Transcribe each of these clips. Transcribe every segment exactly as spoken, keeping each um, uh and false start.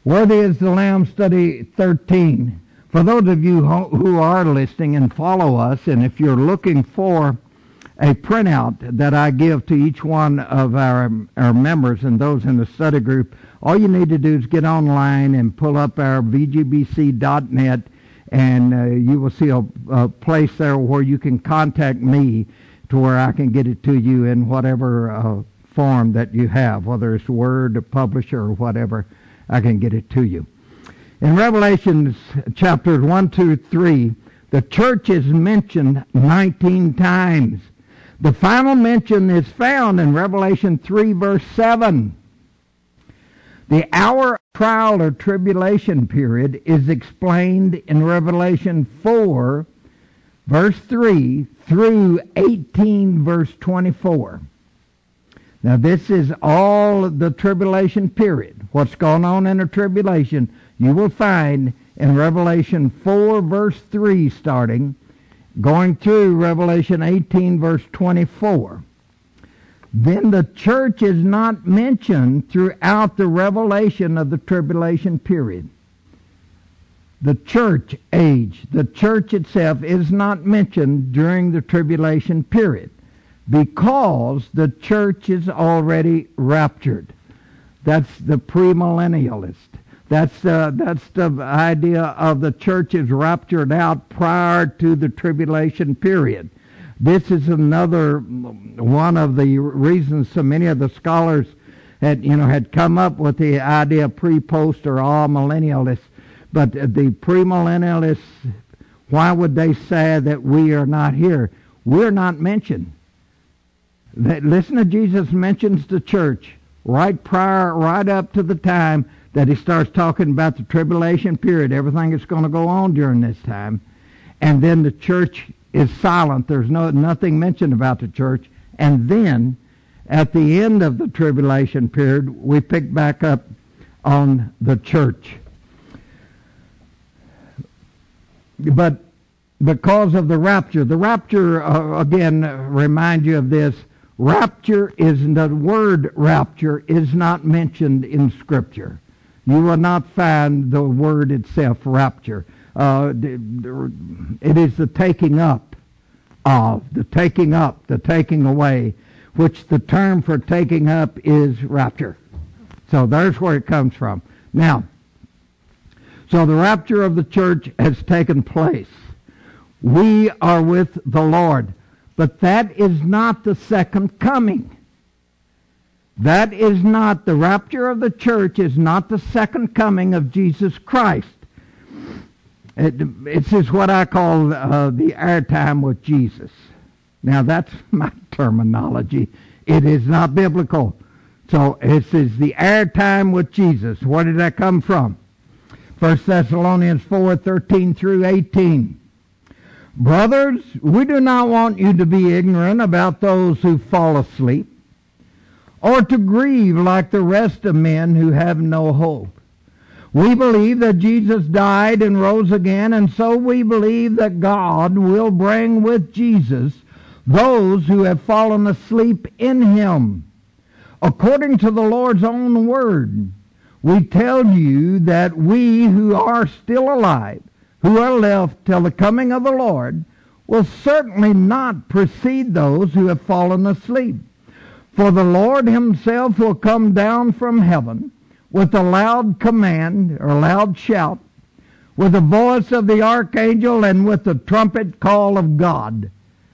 Worthy is the Lamb, study thirteen. For those of you who are listening and follow us, and if you're looking for a printout that I give to each one of our, our members and those in the study group, all you need to do is get online and pull up our v g b c dot net, and uh, you will see a, a place there where you can contact me to where I can get it to you in whatever uh, form that you have, whether it's Word, a publisher, or whatever. I can get it to you. In Revelation chapters one, two, three, the church is mentioned nineteen times. The final mention is found in Revelation three, verse seven. The hour of trial or tribulation period is explained in Revelation four, verse three, through eighteen, verse twenty-four. Now this is all the tribulation period. What's going on in the tribulation, you will find in Revelation four, verse three starting, going through Revelation eighteen, verse twenty-four. Then the church is not mentioned throughout the revelation of the tribulation period. The church age, the church itself, is not mentioned during the tribulation period, because the church is already raptured. That's the premillennialist. That's uh, that's the idea of the church is raptured out prior to the tribulation period. This is another one of the reasons so many of the scholars had you know had come up with the idea of pre-post or all millennialists. But the premillennialists, why would they say that we are not here? We're not mentioned. Listen to Jesus mentions the church right prior, right up to the time that he starts talking about the tribulation period, everything that's going to go on during this time, and then the church is silent. There's no nothing mentioned about the church, and then at the end of the tribulation period, we pick back up on the church. But because of the rapture, the rapture uh, again remind you of this. Rapture is, the word rapture is not mentioned in Scripture. You will not find the word itself, rapture. Uh, it is the taking up of, the taking up, the taking away, which the term for taking up is rapture. So there's where it comes from. Now, so the rapture of the church has taken place. We are with the Lord. But that is not the second coming. That is not, the rapture of the church is not the second coming of Jesus Christ. It, it's just what I call uh, the airtime with Jesus. Now that's my terminology. It is not biblical. So it is the airtime with Jesus. Where did that come from? First Thessalonians four, thirteen through eighteen. Brothers, we do not want you to be ignorant about those who fall asleep, or to grieve like the rest of men who have no hope. We believe that Jesus died and rose again, and so we believe that God will bring with Jesus those who have fallen asleep in him. According to the Lord's own word, we tell you that we who are still alive, who are left till the coming of the Lord, will certainly not precede those who have fallen asleep. For the Lord himself will come down from heaven with a loud command, or loud shout, with the voice of the archangel and with the trumpet call of God.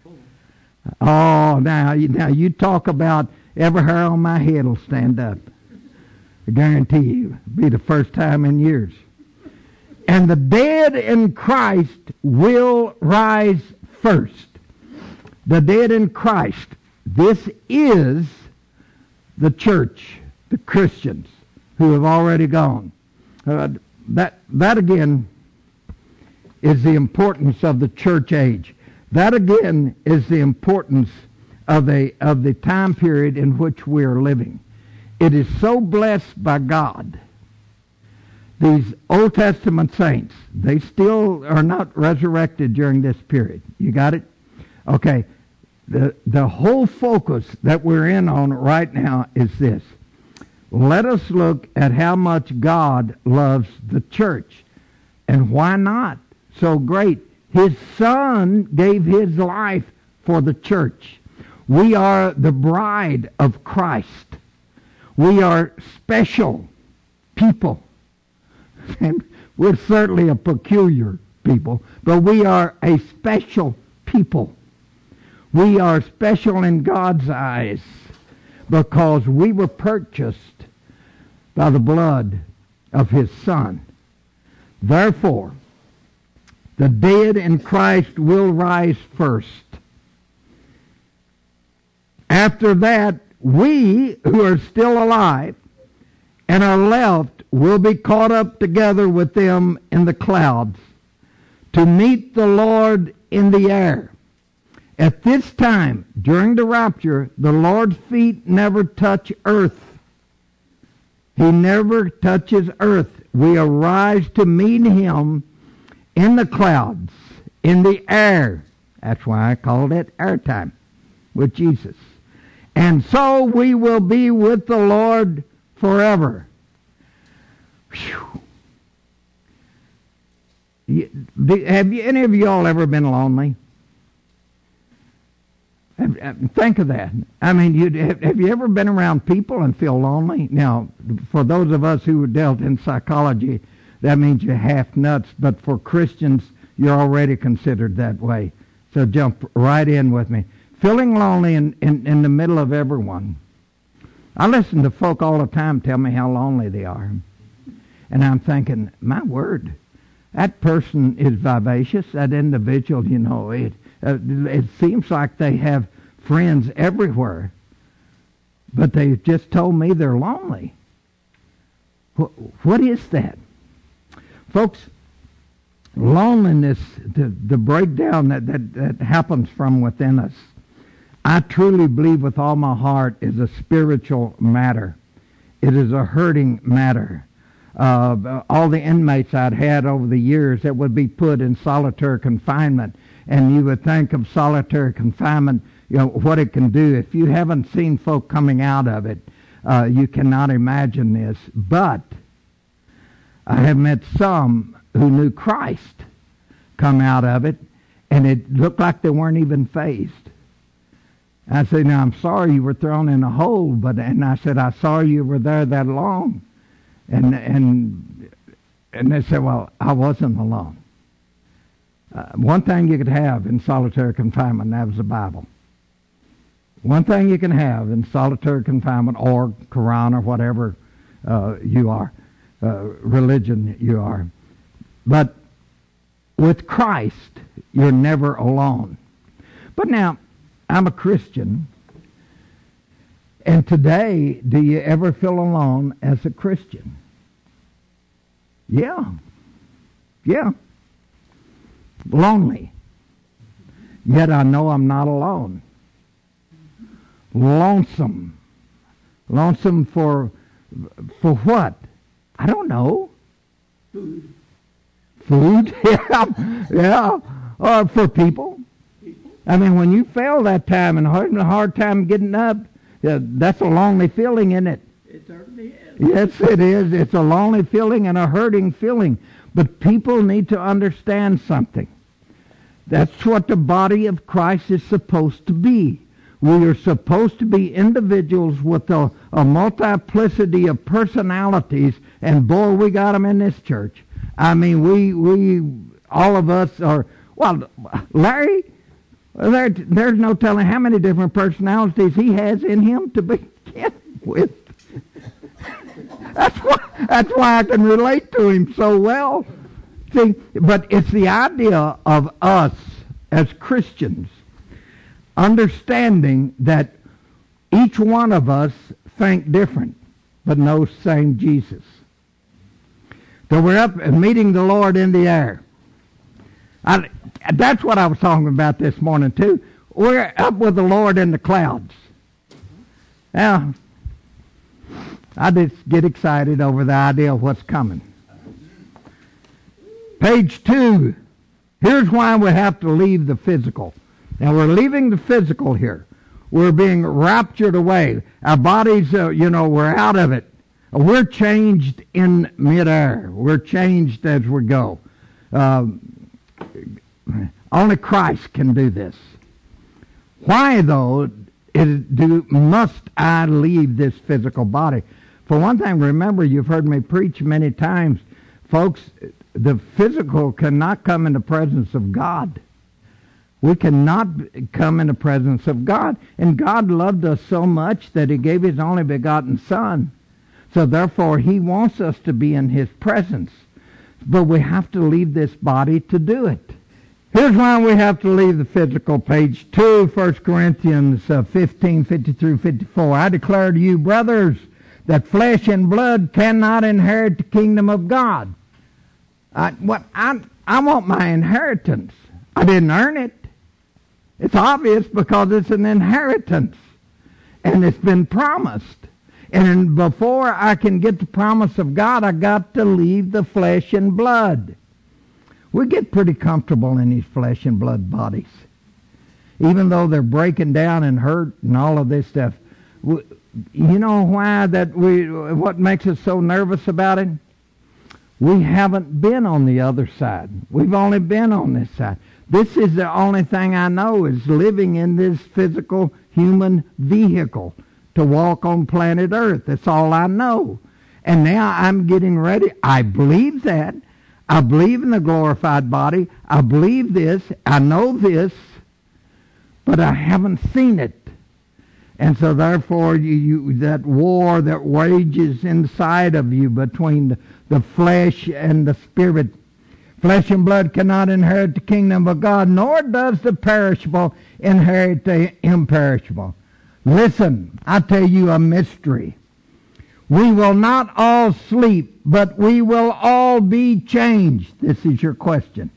Oh, now, now you talk about every hair on my head will stand up. I guarantee you, it'll be the first time in years. And the dead in Christ will rise first. The dead in Christ. This is the church, the Christians who have already gone. Uh, that, that again is the importance of the church age. That again is the importance of the, of the time period in which we are living. It is so blessed by God. These Old Testament saints, they still are not resurrected during this period. You got it? Okay. The, the whole focus that we're in on right now is this. let us look at how much God loves the church. And why not? So great. His Son gave His life for the church. We are the bride of Christ. We are special people. And we're certainly a peculiar people, but we are a special people. We are special in God's eyes because we were purchased by the blood of His Son. Therefore, the dead in Christ will rise first. After that, we who are still alive and are left will be caught up together with them in the clouds to meet the Lord in the air. At this time, during the rapture, the Lord's feet never touch earth. He never touches earth. We arise to meet Him in the clouds, in the air. That's why I called it airtime with Jesus. And so we will be with the Lord forever. Whew. Have you, any of y'all ever been lonely? Think of that. I mean, you have you ever been around people and feel lonely? Now, for those of us who dealt in psychology, that means you're half nuts. But for Christians, you're already considered that way. So jump right in with me. Feeling lonely in, in, in the middle of everyone. I listen to folk all the time tell me how lonely they are. And I'm thinking, my word, that person is vivacious. That individual, you know, it, uh, it seems like they have friends everywhere. But they just told me they're lonely. What, what is that? Folks, loneliness, the, the breakdown that, that, that happens from within us, I truly believe with all my heart is a spiritual matter. It is a hurting matter. Uh, all the inmates I'd had over the years that would be put in solitary confinement, and you would think of solitary confinement, you know, what it can do. If you haven't seen folk coming out of it, uh, you cannot imagine this. But I have met some who knew Christ come out of it, and it looked like they weren't even phased. I said, now, I'm sorry you were thrown in a hole, but and I said, I saw you were there that long. And and and they said, well, I wasn't alone. Uh, one thing you could have in solitary confinement, that was the Bible. One thing you can have in solitary confinement or Quran or whatever uh, you are, uh, religion you are. But with Christ, you're never alone. But now, I'm a Christian, and today, do you ever feel alone as a Christian? Yeah. Yeah. Lonely. Yet I know I'm not alone. Lonesome. Lonesome for for what? I don't know. Food. Food? Yeah. Yeah. Or for people. I mean, when you fail that time and having a hard time getting up, uh, that's a lonely feeling, isn't it? It certainly is. Yes, it is. It's a lonely feeling and a hurting feeling. But people need to understand something. That's what the body of Christ is supposed to be. We are supposed to be individuals with a, a multiplicity of personalities, and boy, we got them in this church. I mean, we, we all of us are, well, Larry, there, there's no telling how many different personalities he has in him to begin with. That's why, that's why I can relate to him so well. See, but it's the idea of us as Christians understanding that each one of us think different, but know same Jesus. So we're up and meeting the Lord in the air. I, that's what I was talking about this morning too. We're up with the Lord in the clouds. Now, I just get excited over the idea of what's coming. Page two. Here's why we have to leave the physical. Now, we're leaving the physical here. We're being raptured away. Our bodies, uh, you know, we're out of it. We're changed in midair. We're changed as we go. Uh, only Christ can do this. Why, though, is, do, must I leave this physical body? For one thing, remember, you've heard me preach many times, folks, the physical cannot come in the presence of God. We cannot come in the presence of God. And God loved us so much that He gave His only begotten Son. So therefore, He wants us to be in His presence. But we have to leave this body to do it. Here's why we have to leave the physical. Page two, First Corinthians uh, fifteen, fifty through fifty-four. I declare to you, brothers, that flesh and blood cannot inherit the kingdom of God. I, what, I, I want my inheritance. I didn't earn it. It's obvious because it's an inheritance. And it's been promised. And before I can get the promise of God, I got to leave the flesh and blood. We get pretty comfortable in these flesh and blood bodies. Even though they're breaking down and hurt and all of this stuff. We, you know why that we, what makes us so nervous about it? We haven't been on the other side. We've only been on this side. This is the only thing I know is living in this physical human vehicle to walk on planet Earth. That's all I know. And now I'm getting ready. I believe that. I believe in the glorified body. I believe this. I know this. But I haven't seen it. And so therefore you, you that war that wages inside of you between the, the flesh and the spirit. Flesh and blood cannot inherit the kingdom of God, nor does the perishable inherit the imperishable. Listen, I tell you a mystery. We will not all sleep, but we will all be changed. This is your question.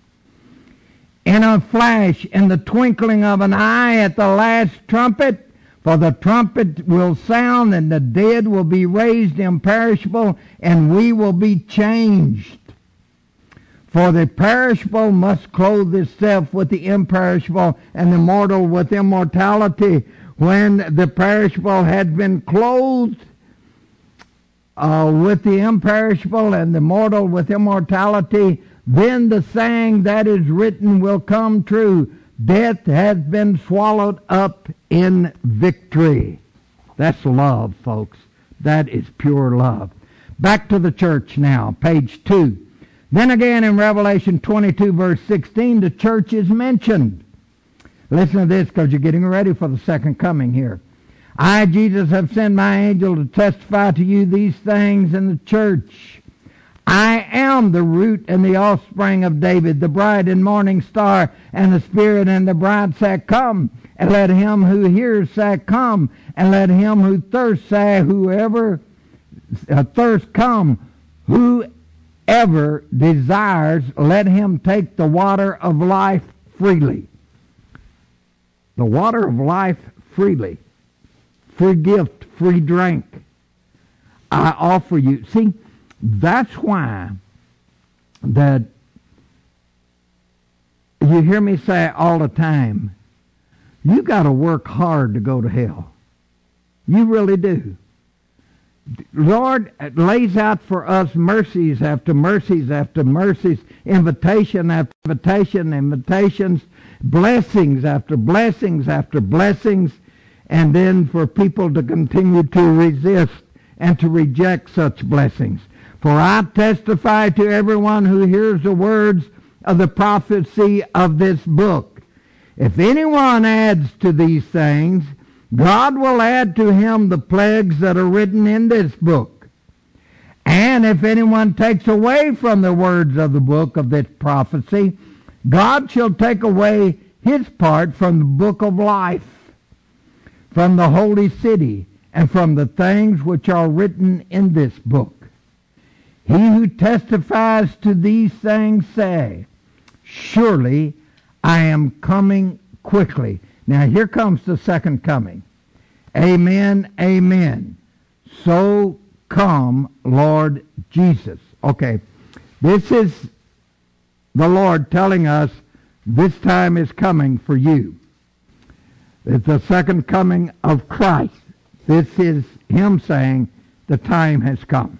In a flash, in the twinkling of an eye at the last trumpet, for the trumpet will sound, and the dead will be raised imperishable, and we will be changed. For the perishable must clothe itself with the imperishable, and the mortal with immortality. When the perishable had been clothed uh, with the imperishable, and the mortal with immortality, then the saying that is written will come true. Death has been swallowed up in victory. That's love, folks. That is pure love. Back to the church now, page two. Then again in Revelation twenty-two, verse sixteen, the church is mentioned. Listen to this because you're getting ready for the second coming here. I, Jesus, have sent my angel to testify to you these things in the church. I am the root and the offspring of David, the bright and morning star, and the Spirit and the bride say, come. And let him who hears say, come. And let him who thirsts say, whoever uh, thirsts come. Whoever desires, let him take the water of life freely. The water of life freely. Free gift, free drink. I offer you. See, that's why that you hear me say all the time, you got to work hard to go to hell. You really do. Lord lays out for us mercies after mercies after mercies, invitation after invitation, invitations, blessings after blessings after blessings, and then for people to continue to resist and to reject such blessings. For I testify to everyone who hears the words of the prophecy of this book. If anyone adds to these things, God will add to him the plagues that are written in this book. And if anyone takes away from the words of the book of this prophecy, God shall take away his part from the book of life, from the holy city, and from the things which are written in this book. He who testifies to these things say, surely I am coming quickly. Now here comes the second coming. Amen, amen. So come, Lord Jesus. Okay, this is the Lord telling us this time is coming for you. It's the second coming of Christ. This is Him saying the time has come.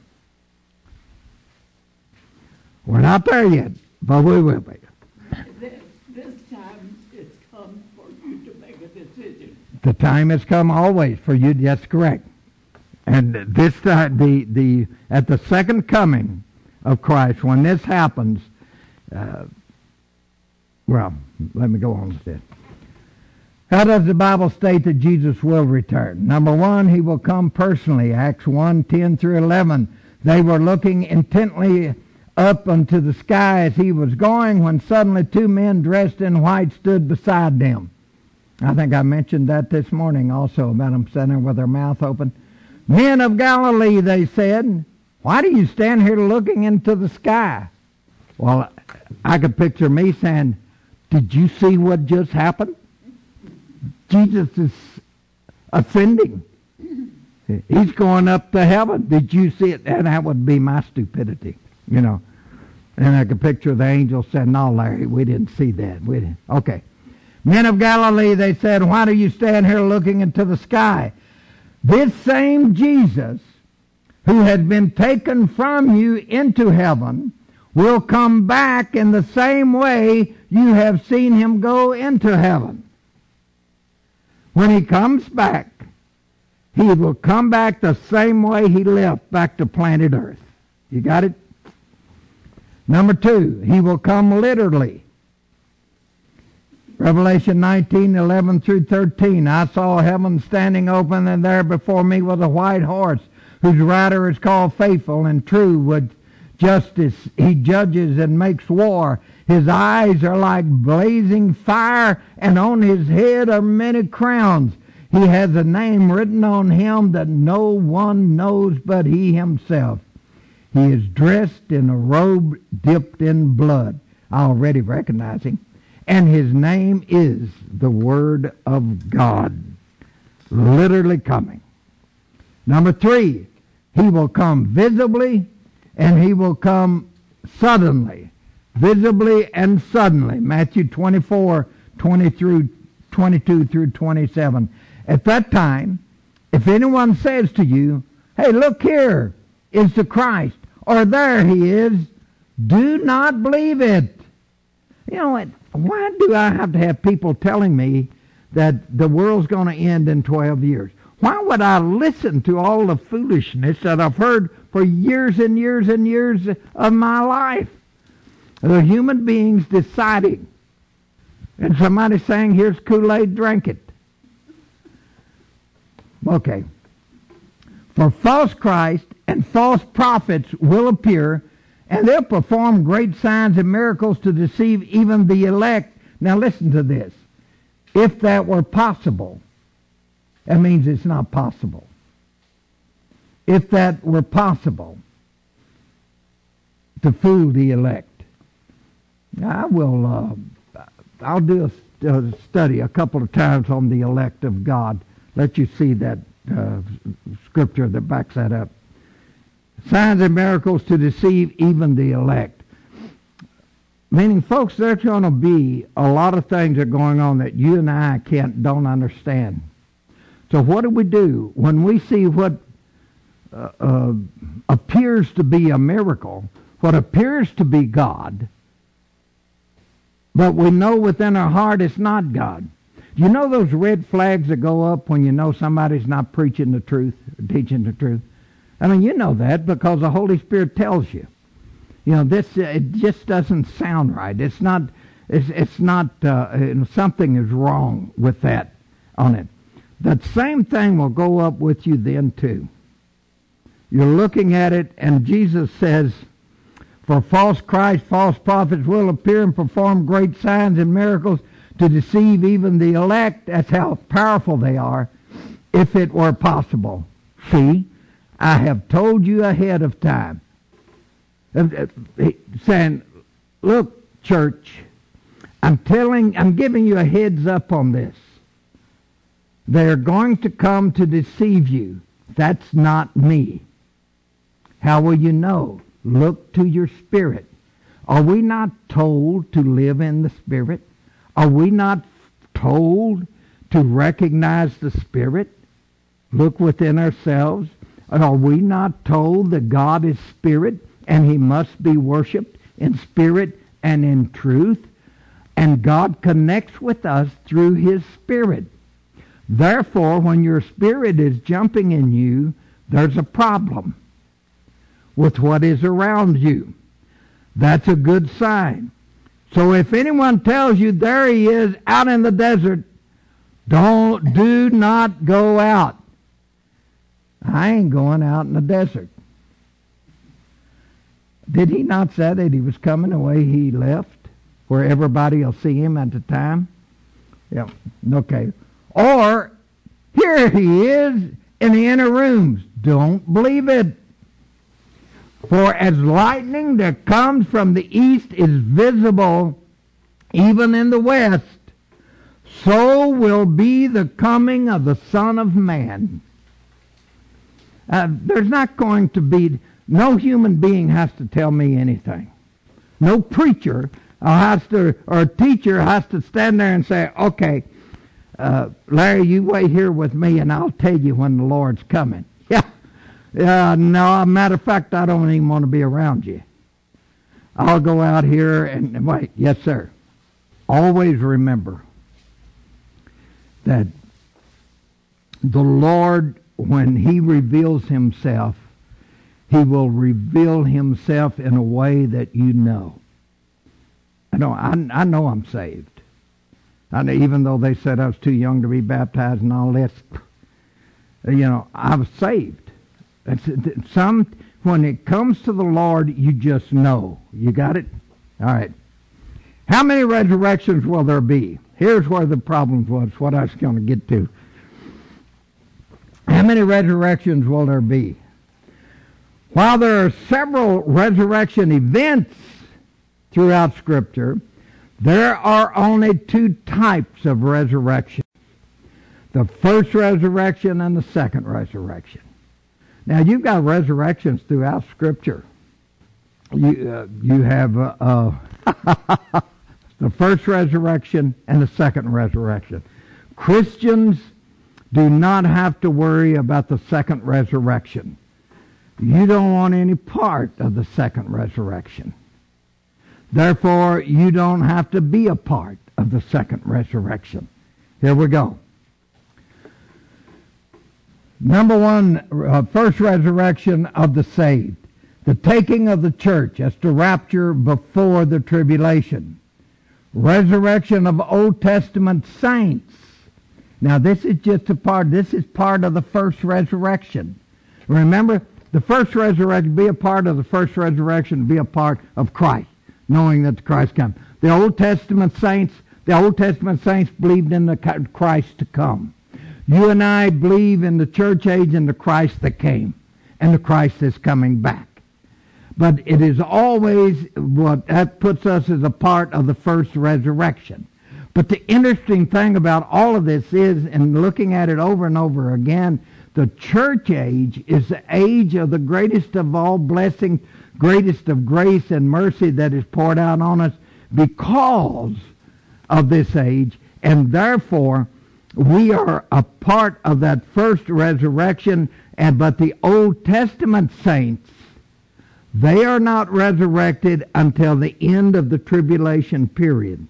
We're not there yet, but we will be. This, this time it's come for you to make a decision. The time has come always for you. That's correct. And this time, the the at the second coming of Christ, when this happens, uh, well, let me go on with this. How does the Bible state that Jesus will return? Number one, he will come personally. Acts one, ten through eleven. They were looking intently up into the sky as he was going, when suddenly two men dressed in white stood beside them. I think I mentioned that this morning also, about them sitting there with their mouth open. Men of Galilee, they said, why do you stand here looking into the sky? Well, I could picture me saying, did you see what just happened? Jesus is ascending. He's going up to heaven. Did you see it? And that would be my stupidity, you know. And I could picture the angel saying, no, Larry, we didn't see that. We didn't. Okay. Men of Galilee, they said, why do you stand here looking into the sky? This same Jesus, who has been taken from you into heaven, will come back in the same way you have seen him go into heaven. When he comes back, he will come back the same way he left, back to planet Earth. You got it? Number two, he will come literally. Revelation nineteen, eleven through thirteen. I saw heaven standing open, and there before me was a white horse, whose rider is called Faithful and True. With justice he judges and makes war. His eyes are like blazing fire, and on his head are many crowns. He has a name written on him that no one knows but he himself. He is dressed in a robe dipped in blood. I already recognize him. And his name is the Word of God. Literally coming. Number three, he will come visibly, and he will come suddenly. Visibly and suddenly. Matthew twenty-four, twenty through twenty-two through twenty-seven. At that time, if anyone says to you, hey, look, here is the Christ, or there he is, do not believe it. You know what? Why do I have to have people telling me that the world's going to end in twelve years? Why would I listen to all the foolishness that I've heard for years and years and years of my life? The human beings deciding. And somebody saying, here's Kool-Aid, drink it. Okay. For false Christ and false prophets will appear, and they'll perform great signs and miracles to deceive even the elect. Now listen to this. If that were possible, that means it's not possible. If that were possible to fool the elect, I will, uh, I'll do a, a study a couple of times on the elect of God. Let you see that uh, scripture that backs that up. Signs and miracles to deceive even the elect. Meaning, folks, there's going to be a lot of things that are going on that you and I can't, don't understand. So what do we do when we see what uh, uh, appears to be a miracle, what appears to be God, but we know within our heart it's not God? Do you know those red flags that go up when you know somebody's not preaching the truth, or teaching the truth? I mean, you know that because the Holy Spirit tells you. You know, this, uh, it just doesn't sound right. It's not, it's, it's not, uh, something is wrong with that on it. That same thing will go up with you then too. You're looking at it, and Jesus says, for false Christ, false prophets will appear and perform great signs and miracles to deceive even the elect. That's how powerful they are, if it were possible. See? I have told you ahead of time. Saying, look, church, I'm telling, I'm giving you a heads up on this. They're going to come to deceive you. That's not me. How will you know? Look to your spirit. Are we not told to live in the Spirit? Are we not told to recognize the Spirit? Look within ourselves. And are we not told that God is spirit and he must be worshipped in spirit and in truth? And God connects with us through his spirit. Therefore, when your spirit is jumping in you, there's a problem with what is around you. That's a good sign. So if anyone tells you there he is out in the desert, don't, do not go out. I ain't going out in the desert. Did he not say that he was coming the way he left, where everybody will see him at the time? Yeah, okay. Or, here he is in the inner rooms. Don't believe it. For as lightning that comes from the east is visible even in the west, so will be the coming of the Son of Man. Uh, there's not going to be, no human being has to tell me anything. No preacher has to, or teacher has to stand there and say, okay, uh, Larry, you wait here with me and I'll tell you when the Lord's coming. Yeah. Uh, no, matter of fact, I don't even want to be around you. I'll go out here and wait. Yes, sir. Always remember that the Lord, when he reveals himself, he will reveal himself in a way that you know. I know, I, I know I'm saved. I know, even though they said I was too young to be baptized and all this, you know, I was saved. It's, some, when it comes to the Lord, you just know. You got it? All right. How many resurrections will there be? Here's where the problem was, what I was going to get to. How many resurrections will there be? While there are several resurrection events throughout Scripture, there are only two types of resurrection. The first resurrection and the second resurrection. Now, you've got resurrections throughout Scripture. You, uh, you have uh, uh, the first resurrection and the second resurrection. Christians do not have to worry about the second resurrection. You don't want any part of the second resurrection. Therefore, you don't have to be a part of the second resurrection. Here we go. Number one, uh, first resurrection of the saved. The taking of the church. That's the rapture before the tribulation. Resurrection of Old Testament saints. Now this is just a part, this is part of the first resurrection. Remember, the first resurrection, be a part of the first resurrection, be a part of Christ, knowing that the Christ comes. The Old Testament saints, the Old Testament saints believed in the Christ to come. You and I believe in the church age and the Christ that came, and the Christ that's coming back. But it is always what that puts us as a part of the first resurrection. But the interesting thing about all of this is, and looking at it over and over again, the church age is the age of the greatest of all blessings, greatest of grace and mercy that is poured out on us because of this age, and therefore we are a part of that first resurrection. And but the Old Testament saints, they are not resurrected until the end of the tribulation period.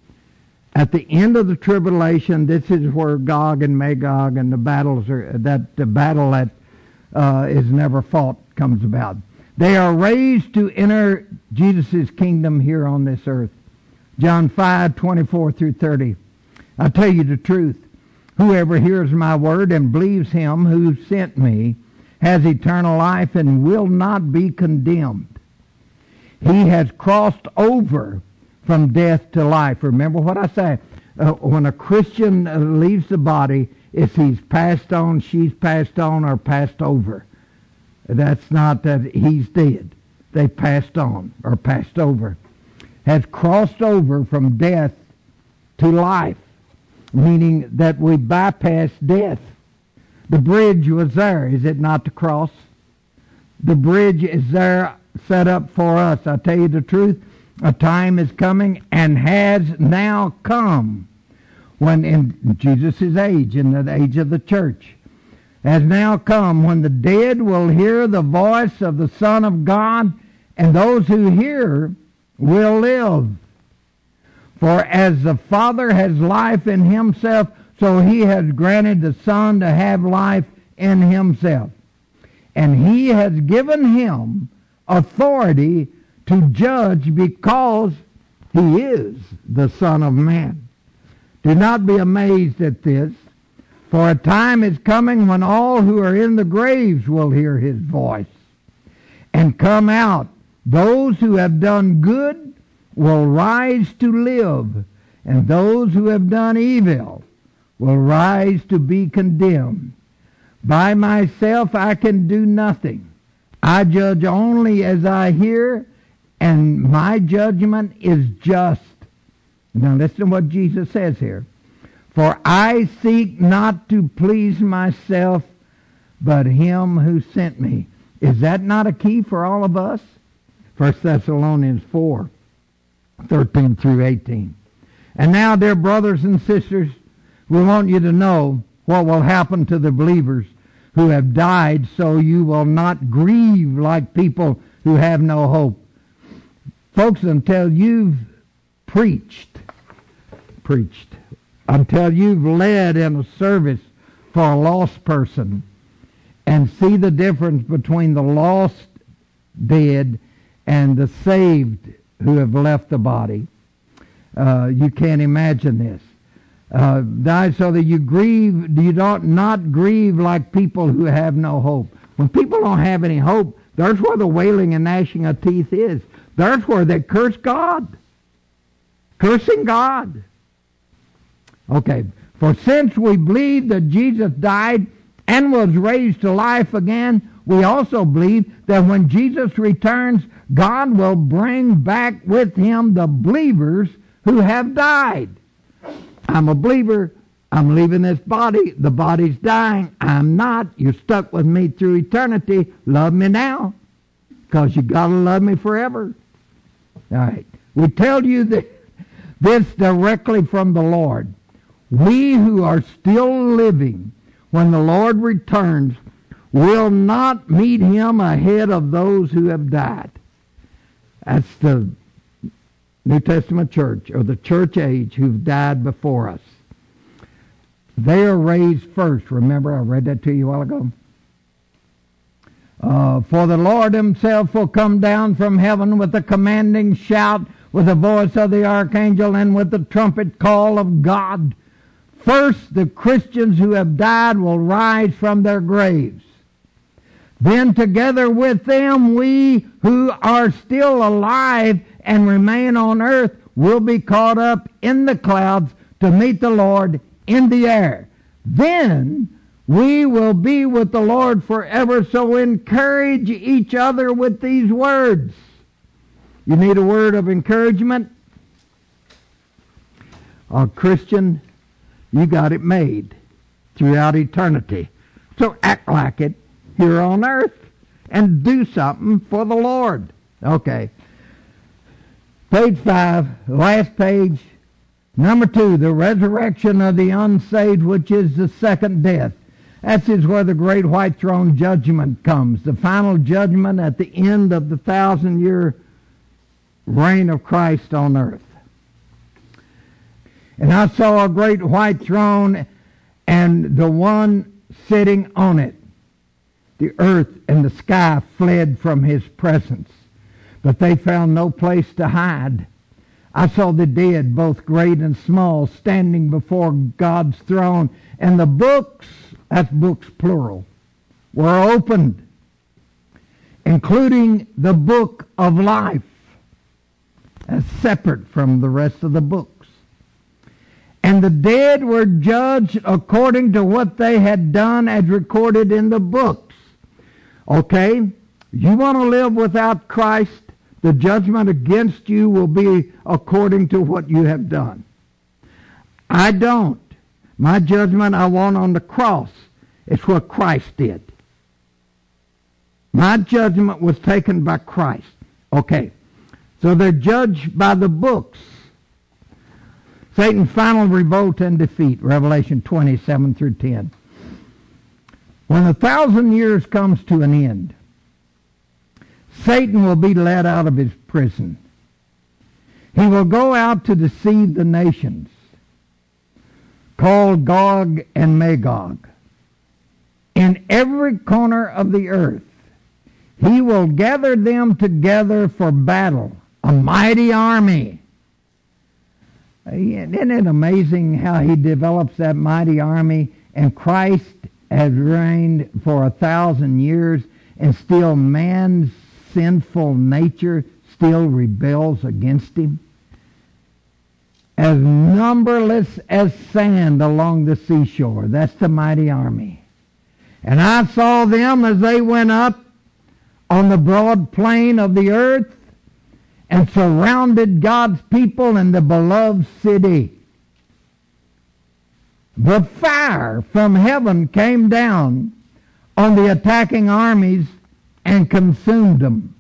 At the end of the tribulation, this is where Gog and Magog and the battles are, that the battle that uh, is never fought comes about. They are raised to enter Jesus' kingdom here on this earth. John five, twenty-four through thirty. I tell you the truth. Whoever hears my word and believes him who sent me has eternal life and will not be condemned. He has crossed over from death to life. Remember what I say. Uh, when a Christian uh, leaves the body, if he's passed on, she's passed on, or passed over. That's not that he's dead. They passed on or passed over. Has crossed over from death to life, meaning that we bypassed death. The bridge was there, is it not, to cross? The bridge is there set up for us. I tell you the truth, a time is coming and has now come when in Jesus' age, in the age of the church, has now come, when the dead will hear the voice of the Son of God, and those who hear will live. For as the Father has life in himself, so he has granted the Son to have life in himself. And he has given him authority to judge, because he is the Son of Man. Do not be amazed at this, for a time is coming when all who are in the graves will hear his voice and come out. Those who have done good will rise to live, and those who have done evil will rise to be condemned. By myself I can do nothing. I judge only as I hear, and my judgment is just. Now listen to what Jesus says here. For I seek not to please myself, but him who sent me. Is that not a key for all of us? First Thessalonians four, thirteen through eighteen. And now, dear brothers and sisters, we want you to know what will happen to the believers who have died, so you will not grieve like people who have no hope. Folks, until you've preached, preached, until you've led in a service for a lost person and see the difference between the lost dead and the saved who have left the body, uh, you can't imagine this. Uh, die so that you grieve, you don't not grieve like people who have no hope. When people don't have any hope, there's where the wailing and gnashing of teeth is. There's where they curse God. Cursing God. Okay, for since we believe that Jesus died and was raised to life again, we also believe that when Jesus returns, God will bring back with him the believers who have died. I'm a believer. I'm leaving this body. The body's dying. I'm not. You're stuck with me through eternity. Love me now, because you got to love me forever. All right. We tell you that this directly from the Lord. We who are still living when the Lord returns will not meet him ahead of those who have died. That's the New Testament church, or the church age, who've died before us. They are raised first. Remember, I read that to you a while ago. Uh, For the Lord himself will come down from heaven with a commanding shout, with the voice of the archangel, and with the trumpet call of God. First, the Christians who have died will rise from their graves. Then together with them, we who are still alive and remain on earth will be caught up in the clouds to meet the Lord in the air. Then we will be with the Lord forever, so encourage each other with these words. You need a word of encouragement? Oh, Christian, you got it made throughout eternity. So act like it here on earth and do something for the Lord. Okay. Page five, last page. Number two, the resurrection of the unsaved, which is the second death. That is where the great white throne judgment comes, the final judgment at the end of the thousand-year reign of Christ on earth. And I saw a great white throne and the one sitting on it. The earth and the sky fled from his presence, but they found no place to hide. I saw the dead, both great and small, standing before God's throne, and the books, that's books plural, were opened, including the book of life, as separate from the rest of the books. And the dead were judged according to what they had done as recorded in the books. Okay? You want to live without Christ? The judgment against you will be according to what you have done. I don't. My judgment I want on the cross. It's what Christ did. My judgment was taken by Christ. Okay. So they're judged by the books. Satan's final revolt and defeat, Revelation twenty-seven through ten. When a thousand years comes to an end, Satan will be let out of his prison. He will go out to deceive the nations, called Gog and Magog. In every corner of the earth, he will gather them together for battle, a mighty army. Isn't it amazing how he develops that mighty army? And Christ has reigned for a thousand years, and still man's sinful nature still rebels against him. As numberless as sand along the seashore. That's the mighty army. And I saw them as they went up on the broad plain of the earth and surrounded God's people in the beloved city. The fire from heaven came down on the attacking armies and consumed them.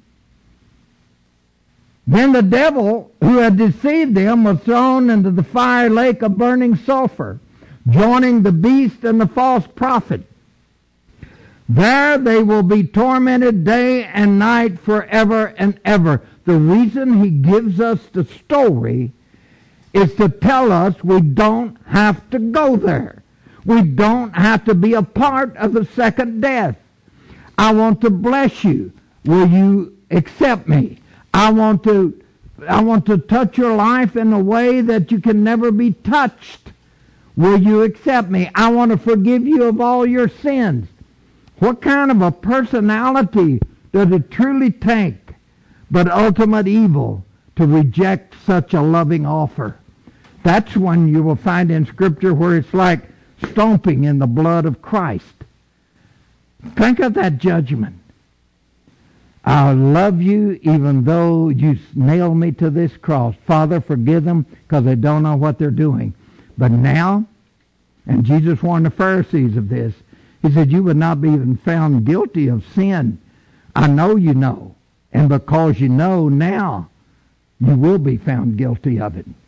Then the devil who had deceived them was thrown into the fire lake of burning sulfur, joining the beast and the false prophet. There they will be tormented day and night forever and ever. The reason he gives us the story is to tell us we don't have to go there. We don't have to be a part of the second death. I want to bless you. Will you accept me? I want to I want to touch your life in a way that you can never be touched. Will you accept me? I want to forgive you of all your sins. What kind of a personality does it truly take but ultimate evil to reject such a loving offer? That's when you will find in Scripture where it's like stomping in the blood of Christ. Think of that judgment. I love you even though you nailed me to this cross. Father, forgive them because they don't know what they're doing. But now, and Jesus warned the Pharisees of this, he said, you would not be even found guilty of sin. I know you know. And because you know now, you will be found guilty of it.